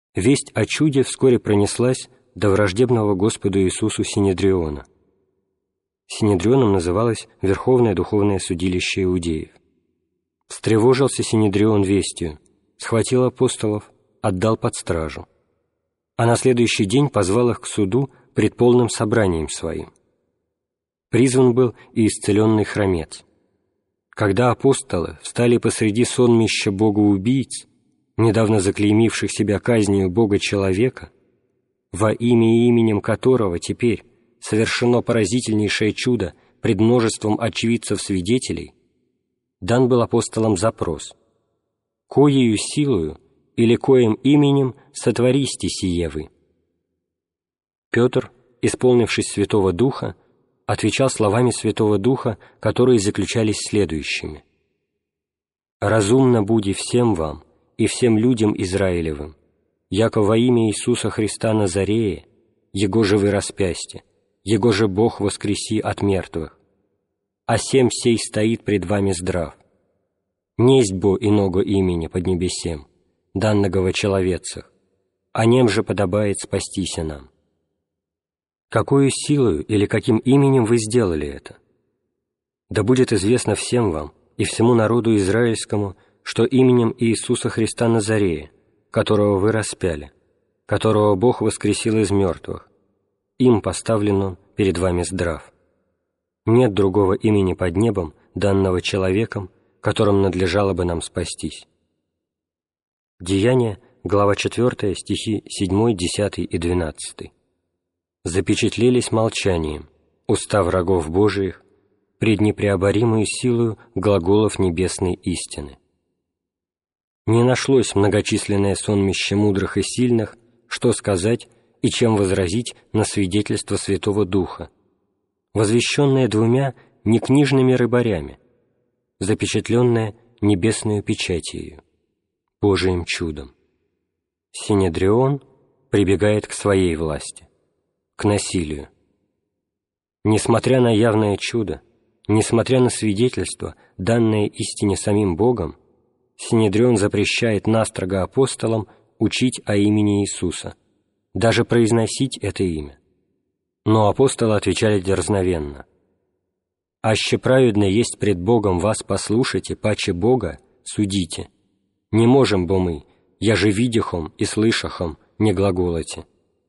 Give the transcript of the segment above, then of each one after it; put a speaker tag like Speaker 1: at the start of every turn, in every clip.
Speaker 1: Весть о чуде вскоре пронеслась до враждебного Господу Иисусу Синедриона. Синедрионом называлось Верховное Духовное Судилище Иудеев. Встревожился Синедрион вестью, схватил апостолов, отдал под стражу, а на следующий день позвал их к суду пред полным собранием своим. Призван был и исцеленный хромец. Когда апостолы встали посреди сонмища богоубийц, недавно заклеймивших себя казнью Бога-человека, во имя и именем которого теперь совершено поразительнейшее чудо пред множеством очевидцев-свидетелей, дан был апостолам запрос: «Коею силою или коим именем сотвористе сие вы?» Петр, исполнившись Святого Духа, отвечал словами Святого Духа, которые заключались следующими: «Разумно буди всем вам и всем людям Израилевым, яко во имя Иисуса Христа Назарея, Его же вы распясьте, Его же Бог воскреси от мертвых, а сем сей стоит пред вами здрав. Несть бо иного имени под небесем, данного во человецах, а нем же подобает спастися нам». Какою силою или каким именем вы сделали это? Да будет известно всем вам и всему народу израильскому, что именем Иисуса Христа Назарея, которого вы распяли, которого Бог воскресил из мертвых, им поставлен он перед вами здрав. Нет другого имени под небом, данного человеком, которым надлежало бы нам спастись. Деяния, глава 4, стихи 7, 10 и 12. Запечатлелись молчанием уста врагов Божиих пред непреоборимую силою глаголов небесной истины. Не нашлось многочисленное сонмище мудрых и сильных, что сказать и чем возразить на свидетельство Святого Духа, возвещенное двумя некнижными рыбарями, запечатленное небесную печатью, Божиим чудом. Синедрион прибегает к своей власти, к насилию. Несмотря на явное чудо, несмотря на свидетельство, данное истине самим Богом, Синедрион запрещает настрого апостолам учить о имени Иисуса, даже произносить это имя. Но апостолы отвечали дерзновенно: «Аще праведно есть пред Богом вас послушайте, паче Бога судите. Не можем бо мы, я же видяхом и слышахом, не глаголоте».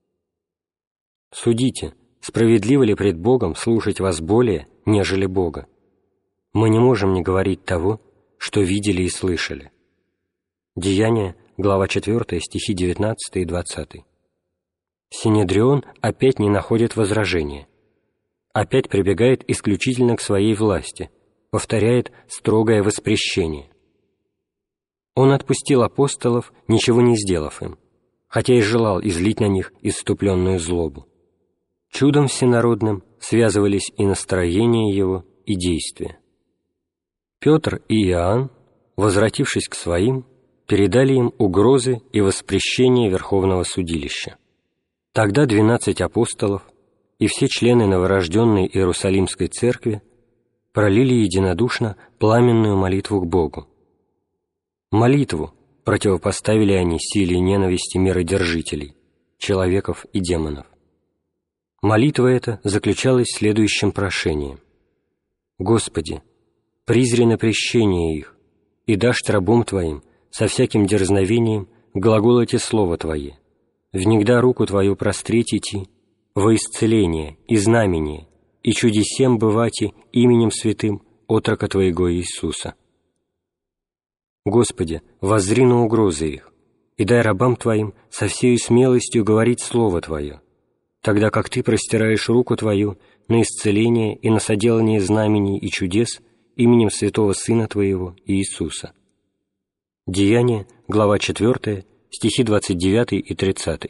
Speaker 1: Судите, справедливо ли пред Богом слушать вас более, нежели Бога? Мы не можем не говорить того, что видели и слышали. Деяния, глава 4, стихи 19 и 20. Синедрион опять не находит возражения. Опять прибегает исключительно к своей власти, повторяет строгое воспрещение. Он отпустил апостолов, ничего не сделав им, хотя и желал излить на них исступленную злобу. Чудом всенародным связывались и настроение его, и действия. Петр и Иоанн, возвратившись к своим, передали им угрозы и воспрещение Верховного Судилища. Тогда 12 апостолов и все члены новорожденной Иерусалимской церкви пролили единодушно пламенную молитву к Богу. Молитву противопоставили они силе и ненависти миродержителей, человеков и демонов. Молитва эта заключалась следующим прошением: «Господи, призри на прещение их, и дашь рабам Твоим со всяким дерзновением глаголоте Слово Твое, внегда руку Твою простреть идти, во исцеление и знамение, и чудесем бывати именем святым отрока Твоего Иисуса. Господи, воззри на угрозы их, и дай рабам Твоим со всею смелостью говорить Слово Твое, тогда как Ты простираешь руку Твою на исцеление и на соделание знамений и чудес именем святого Сына Твоего Иисуса». Деяния, глава 4, стихи 29 и 30.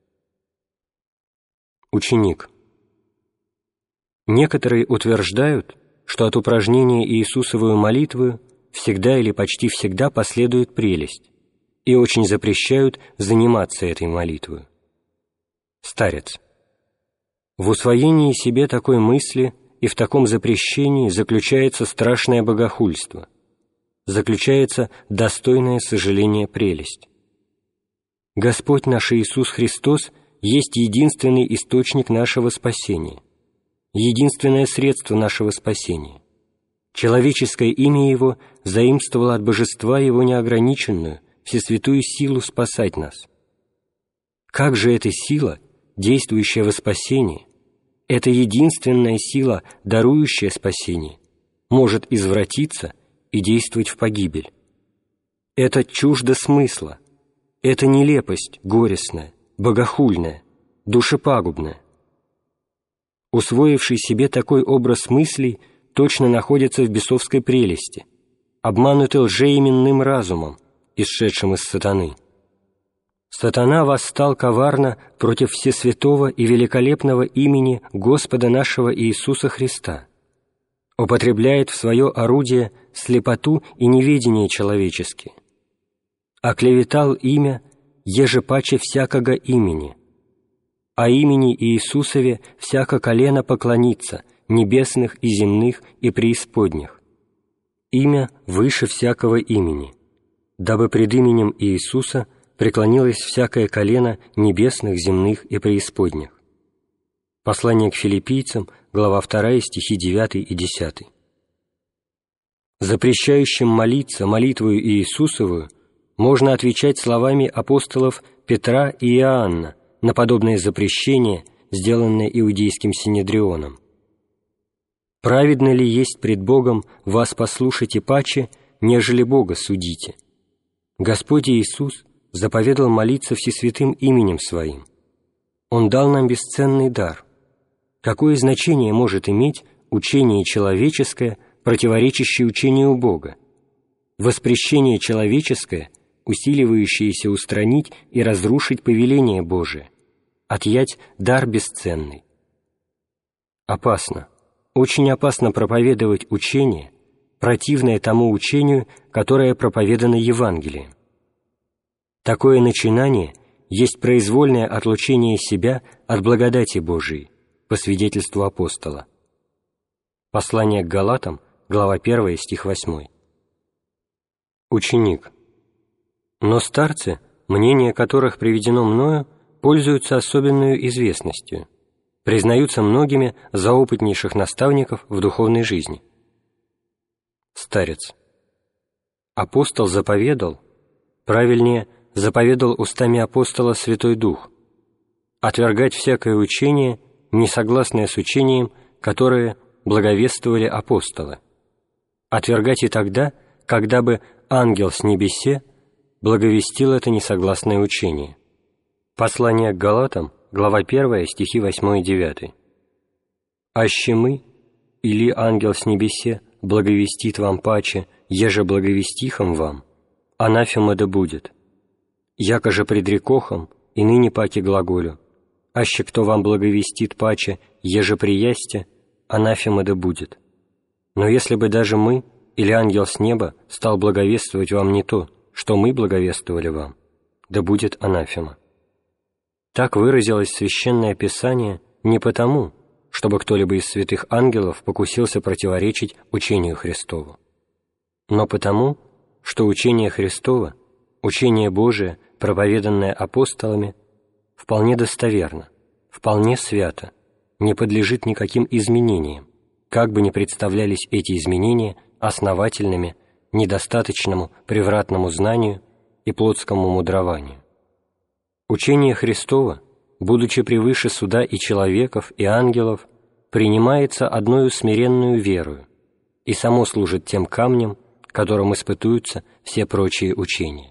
Speaker 1: Ученик. Некоторые утверждают, что от упражнения Иисусовую молитвою всегда или почти всегда последует прелесть, и очень запрещают заниматься этой молитвою. Старец. В усвоении себе такой мысли и в таком запрещении заключается страшное богохульство, заключается достойное сожаление прелесть. Господь наш Иисус Христос есть единственный источник нашего спасения, единственное средство нашего спасения. Человеческое имя Его заимствовало от Божества Его неограниченную, всесвятую силу спасать нас. Как же эта сила, действующая во спасении, эта единственная сила, дарующая спасение, может извратиться и действовать в погибель? Это чуждо смысла, это нелепость горестная, богохульная, душепагубная. Усвоивший себе такой образ мыслей точно находится в бесовской прелести, обманутый лжеименным разумом, исшедшим из сатаны. Сатана восстал коварно против всесвятого и великолепного имени Господа нашего Иисуса Христа, употребляет в свое орудие слепоту и неведение человеческие, оклеветал имя, еже паче всякого имени, а имени Иисусове всяко колено поклонится, небесных и земных и преисподних. Имя выше всякого имени, дабы пред именем Иисуса преклонилось всякое колено небесных, земных и преисподних. Послание к филиппийцам, глава 2, стихи 9 и 10. Запрещающим молиться молитвою Иисусовую можно отвечать словами апостолов Петра и Иоанна на подобное запрещение, сделанное иудейским синедрионом. «Праведно ли есть пред Богом вас послушать и паче, нежели Бога судите? Господь Иисус заповедал молиться всесвятым именем Своим. Он дал нам бесценный дар. Какое значение может иметь учение человеческое, противоречащее учению Бога? Воспрещение человеческое, усиливающееся устранить и разрушить повеление Божие, отъять дар бесценный. Опасно, очень опасно проповедовать учение, противное тому учению, которое проповедано Евангелием. Такое начинание есть произвольное отлучение себя от благодати Божией, по свидетельству апостола. Послание к Галатам, глава 1, стих 8. Ученик. Но старцы, мнение которых приведено мною, пользуются особенной известностью, признаются многими за опытнейших наставников в духовной жизни. Старец. Апостол заповедал, правильнее, заповедал устами апостола Святой Дух, отвергать всякое учение, несогласное с учением, которое благовествовали апостолы, отвергать и тогда, когда бы ангел с небесе благовестил это несогласное учение. Послание к Галатам, глава 1, стихи 8 и 9. «Аще мы, или ангел с небесе, благовестит вам паче, еже благовестихом вам, анафема да будет. Яко же предрекохом, и ныне паки глаголю, аще кто вам благовестит паче, еже приясте, анафема да будет. Но если бы даже мы, или ангел с неба, стал благовествовать вам не то, что мы благовествовали вам, да будет анафема». Так выразилось Священное Писание не потому, чтобы кто-либо из святых ангелов покусился противоречить учению Христову, но потому, что учение Христово, учение Божие, проповеданное апостолами, вполне достоверно, вполне свято, не подлежит никаким изменениям, как бы ни представлялись эти изменения основательными, недостаточному превратному знанию и плотскому мудрованию. Учение Христово, будучи превыше суда и человеков, и ангелов, принимается одною смиренную верою и само служит тем камнем, которым испытуются все прочие учения.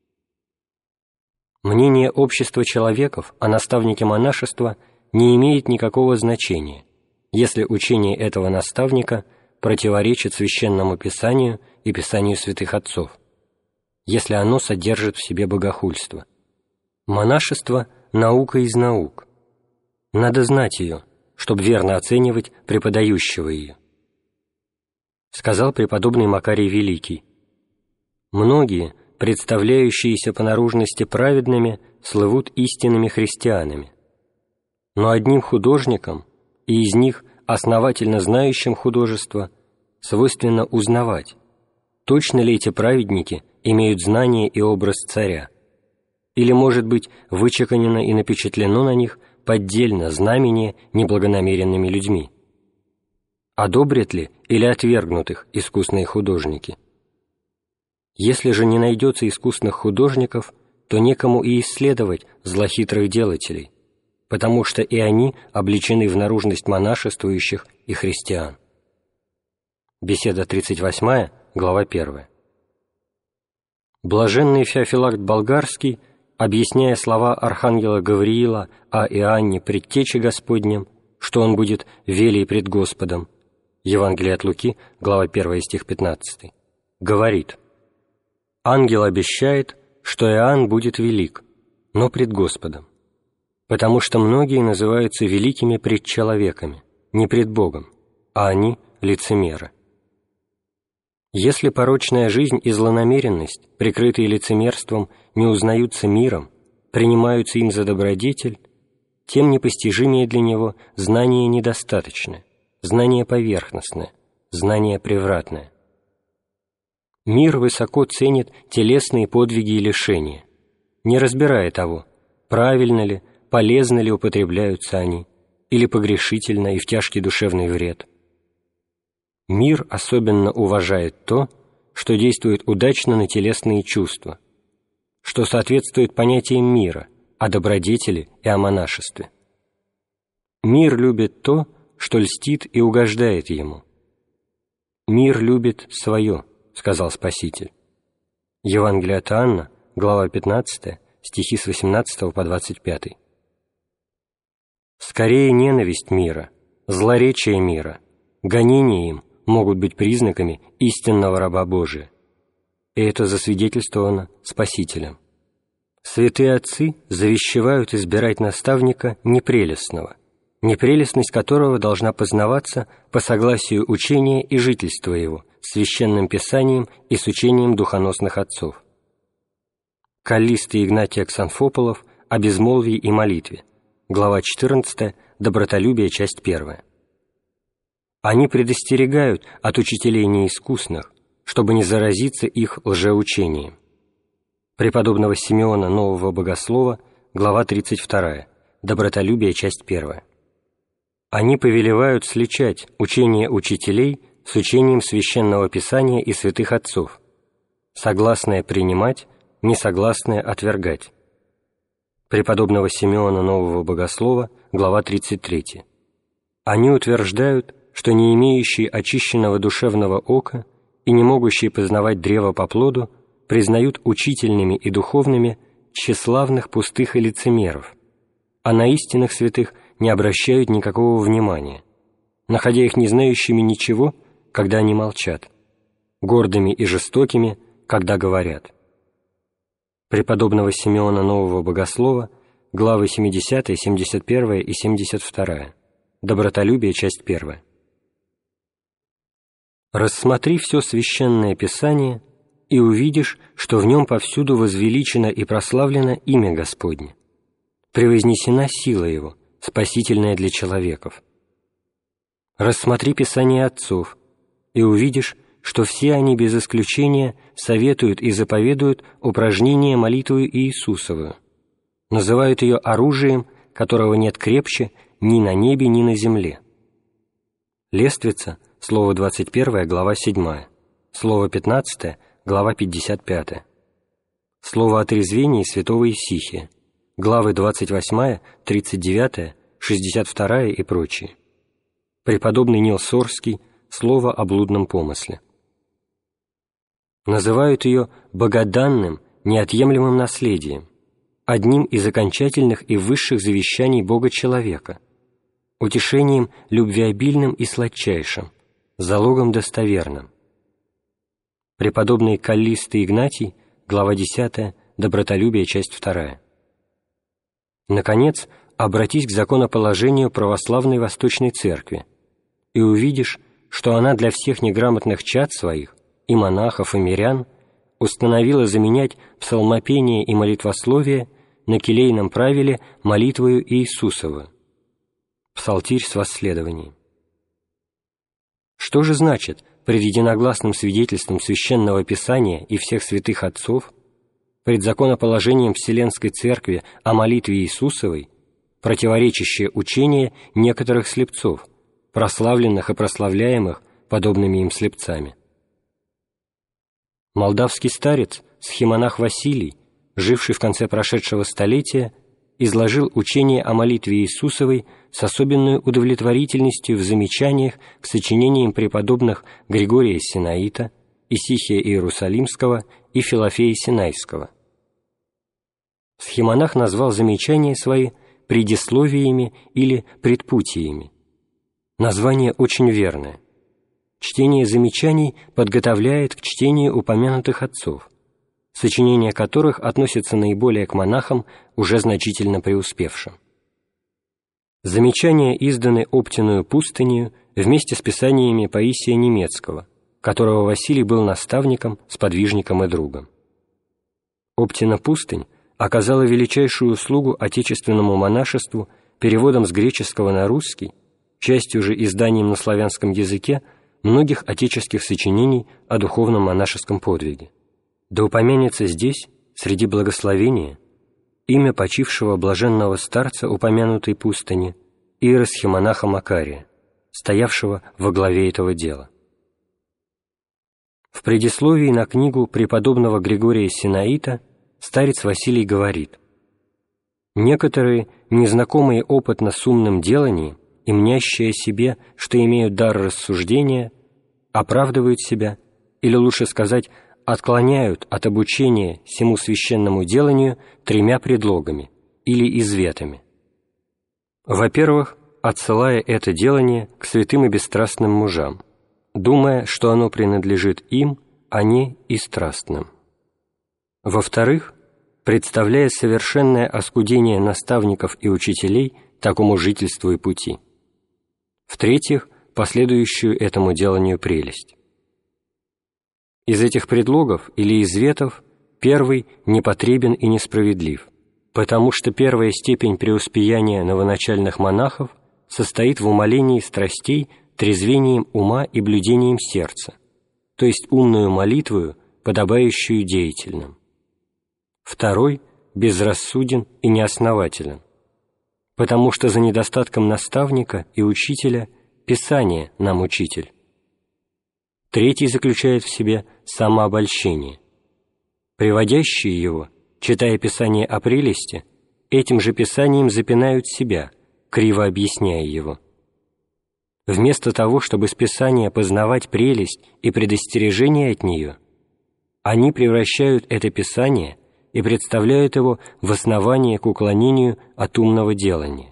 Speaker 1: Мнение общества человеков о наставнике монашества не имеет никакого значения, если учение этого наставника противоречит Священному Писанию и Писанию святых отцов, если оно содержит в себе богохульство. Монашество – наука из наук. Надо знать ее, чтобы верно оценивать преподающего ее. Сказал преподобный Макарий Великий: «Многие, представляющиеся по наружности праведными, слывут истинными христианами. Но одним художникам, и из них основательно знающим художество, свойственно узнавать, точно ли эти праведники имеют знание и образ царя, или, может быть, вычеканено и напечатлено на них поддельно знамение неблагонамеренными людьми? Одобрят ли или отвергнут их искусные художники? Если же не найдется искусных художников, то некому и исследовать злохитрых делателей, потому что и они облечены в наружность монашествующих и христиан. Беседа 38, глава 1. Блаженный Феофилакт Болгарский, объясняя слова архангела Гавриила о Иоанне предтече Господнем, что он будет велий пред Господом, Евангелие от Луки, глава 1, стих 15, говорит: «Ангел обещает, что Иоанн будет велик, но пред Господом, потому что многие называются великими пред человеками, не пред Богом, а они – лицемеры». Если порочная жизнь и злонамеренность, прикрытые лицемерством, не узнаются миром, принимаются им за добродетель, тем непостижимее для него знание недостаточное, знание поверхностное, знание превратное. Мир высоко ценит телесные подвиги и лишения, не разбирая того, правильно ли, полезно ли употребляются они, или погрешительно и в тяжкий душевный вред. Мир особенно уважает то, что действует удачно на телесные чувства, что соответствует понятиям мира, о добродетели и о монашестве. Мир любит то, что льстит и угождает ему. «Мир любит свое», — сказал Спаситель. Евангелие от Иоанна, глава 15, стихи с 18 по 25. Скорее ненависть мира, злоречие мира, гонение им могут быть признаками истинного раба Божия, и это засвидетельствовано Спасителем. Святые отцы завещевают избирать наставника непрелестного, непрелестность которого должна познаваться по согласию учения и жительства его с священным писанием и с учением духоносных отцов. Каллист и Игнатий Ксанфополов о безмолвии и молитве, глава 14, добротолюбие, часть 1. Они предостерегают от учителей неискусных, чтобы не заразиться их лжеучением. Преподобного Симеона Нового Богослова, глава 32, добротолюбие, часть 1. Они повелевают сличать учение учителей с учением Священного Писания и святых отцов, согласное принимать, несогласное отвергать. Преподобного Симеона Нового Богослова, глава 33. Они утверждают, что не имеющие очищенного душевного ока и не могущие познавать древо по плоду признают учительными и духовными тщеславных пустых и лицемеров, а на истинных святых не обращают никакого внимания, находя их не знающими ничего, когда они молчат, гордыми и жестокими, когда говорят. Преподобного Симеона Нового Богослова, главы 70, 71 и 72, добротолюбие, часть 1. «Рассмотри все Священное Писание, и увидишь, что в нем повсюду возвеличено и прославлено имя Господне, превознесена сила Его, спасительная для человеков. Рассмотри Писание отцов, и увидишь, что все они без исключения советуют и заповедуют упражнение молитвою Иисусовую, называют ее оружием, которого нет крепче ни на небе, ни на земле. Лествица, слово 21, глава 7, слово 15, глава 55, слово о трезвении святого Исихия, главы 28, 39, 62 и прочие. Преподобный Нил Сорский, слово о блудном помысле. Называют ее богоданным, неотъемлемым наследием, одним из окончательных и высших завещаний Бога-человека, утешением любвеобильным и сладчайшим, залогом достоверным. Преподобный Каллист и Игнатий, глава 10, добротолюбие, часть 2. Наконец, обратись к законоположению православной Восточной Церкви и увидишь, что она для всех неграмотных чад своих, и монахов, и мирян, установила заменять псалмопение и молитвословие на келейном правиле молитвою Иисусовую. Псалтирь с восследованием. Что же значит, пред единогласным свидетельством Священного Писания и всех святых отцов, пред законоположением Вселенской Церкви о молитве Иисусовой противоречащее учение некоторых слепцов, прославленных и прославляемых подобными им слепцами. Молдавский старец, схимонах Василий, живший в конце прошедшего столетия, изложил учение о молитве Иисусовой с особенной удовлетворительностью в замечаниях к сочинениям преподобных Григория Синаита, Исихия Иерусалимского и Филофея Синайского. Схимонах назвал замечания свои предисловиями или предпутиями. Название очень верное. Чтение замечаний подготовляет к чтению упомянутых отцов, сочинения которых относятся наиболее к монахам, уже значительно преуспевшим. Замечания изданы Оптиною пустынею вместе с писаниями Паисия Немецкого, которого Василий был наставником, сподвижником и другом. Оптина пустынь оказала величайшую услугу отечественному монашеству переводом с греческого на русский, частью же изданием на славянском языке многих отеческих сочинений о духовном монашеском подвиге. Да упомянется здесь, среди благословения, имя почившего блаженного старца упомянутой пустыни, иеросхимонаха Макария, стоявшего во главе этого дела. В предисловии на книгу преподобного Григория Синаита старец Василий говорит: «Некоторые, незнакомые опытно с умным деланием и мнящие о себе, что имеют дар рассуждения, оправдывают себя, или лучше сказать, отклоняют от обучения сему священному деланию тремя предлогами или изветами. Во-первых, отсылая это делание к святым и бесстрастным мужам, думая, что оно принадлежит им, а не и страстным. Во-вторых, представляя совершенное оскудение наставников и учителей такому жительству и пути. В-третьих, последующую этому деланию прелесть. Из этих предлогов или изветов первый непотребен и несправедлив, потому что первая степень преуспеяния новоначальных монахов состоит в умалении страстей трезвением ума и блюдением сердца, то есть умную молитвою, подобающую деятельным. Второй безрассуден и неоснователен, потому что за недостатком наставника и учителя Писание нам учитель. Третий заключает в себе самообольщение. Приводящие его, читая Писание о прелести, этим же Писанием запинают себя, криво объясняя его. Вместо того, чтобы с Писания познавать прелесть и предостережение от нее, они превращают это Писание и представляют его в основание к уклонению от умного делания.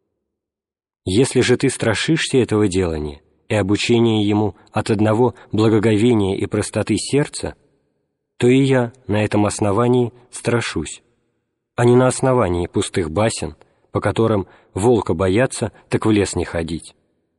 Speaker 1: Если же ты страшишься этого делания и обучения ему от одного благоговения и простоты сердца, то и я на этом основании страшусь, а не на основании пустых басен, по которым волка бояться, так в лес не ходить.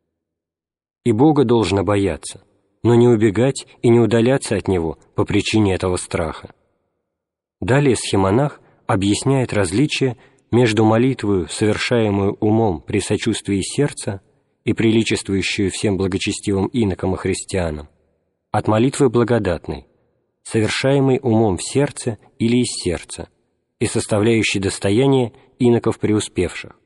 Speaker 1: И Бога должно бояться, но не убегать и не удаляться от Него по причине этого страха. Далее схимонах объясняет различие между молитвою, совершаемую умом при сочувствии сердца и приличествующую всем благочестивым инокам и христианам, от молитвы благодатной, совершаемой умом в сердце или из сердца и составляющей достояние иноков преуспевших.